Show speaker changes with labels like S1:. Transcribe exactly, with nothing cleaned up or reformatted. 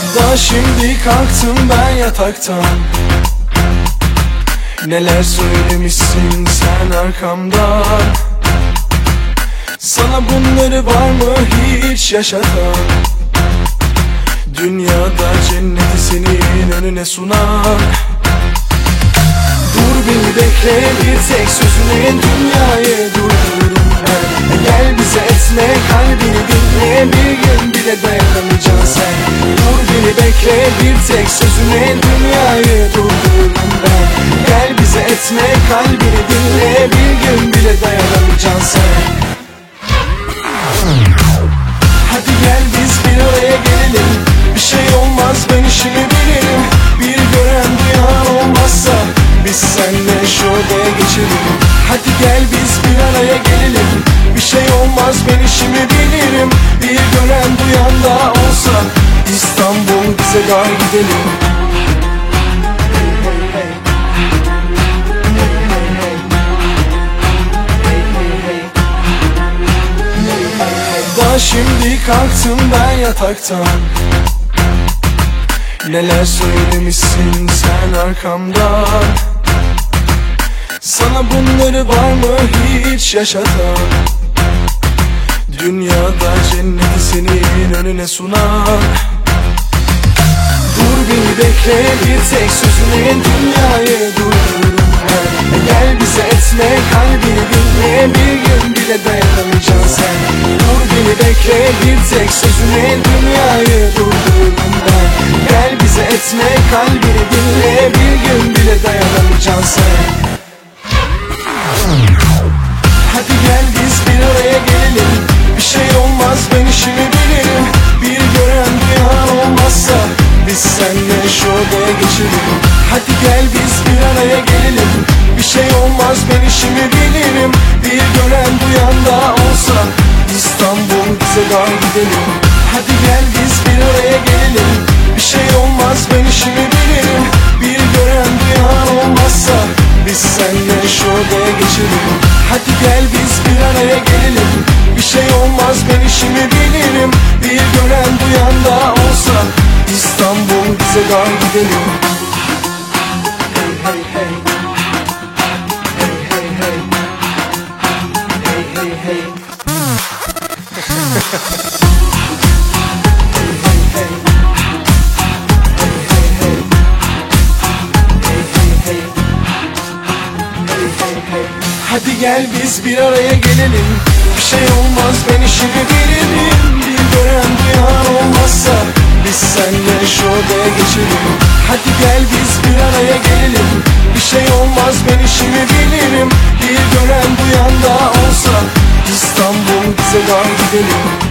S1: Daha şimdi kalktım ben yataktan. Neler söylemişsin sen arkamdan. Sana bunları var mı hiç yaşatan? Dünyada cenneti senin önüne sunan. Dur beni bekle, bir tek sözüne dünyayı durdururum ben. Gel bize etme, kalbini dinle, bir gün bile dayanamayacaksın sen. Dur beni bekle, bir tek sözüne dünyayı durdururum ben. Gel bize etme, kalbini dinle, bir gün bile dayanamayacaksın sen. Hadi gel biz bir araya gelelim. Bir şey olmaz, ben işimi bilirim. Bir gören duyan olmazsa biz seninle şu odaya geçelim. Hadi gel biz bir araya gelelim. Bir şey olmaz, ben işimi bilirim. Bir gören duyan da olsa İstanbul bize dar gidelim. Daha şimdi kalktım ben yataktan. Neler söylemişsin sen arkamdan. Sana bunları var mı hiç yaşatan? Dünyada cenneti senin önüne sunan. Dur beni bekle, bir tek sözüne dünyayı durdururum ben. Gel bize etme, kalbini dinle, bir gün bile dayanamayacaksın sen. Dur beni bekle, bir tek sözüne dünyayı durdururum ben. Gel bize etme, kalbini dinle, bir gün bile dayanamayacaksın sen. Hadi gel biz bir araya gelelim. Bir şey olmaz, ben işimi bilirim. Bir gören duyan olmazsa biz seninle şu odaya geçelim. Hadi gel biz bir araya gelelim. Bir şey olmaz, ben işimi bilirim. Bir gören duyan da olsa İstanbul bize dar gidelim. Hadi gel biz bir araya gelelim. Bir şey olmaz, ben işimi bilirim. Bir gören duyan olmazsa biz seninle şu odaya geçelim. Hadi gel biz bir araya gelelim. Bir şey olmaz, ben işimi bilirim. Bir gören duyan da olsa İstanbul bize dar gidelim. Hey hey hey. Hey hey hey. Hey hey hey. Hadi gel biz bir araya gelelim. Bir şey olmaz, ben işimi bilirim. Bir gören duyan olmazsa biz seninle şu odaya geçelim. Hadi gel biz bir araya gelelim. Bir şey olmaz, ben işimi bilirim. Bir gören duyan da olsa İstanbul bize dar gidelim.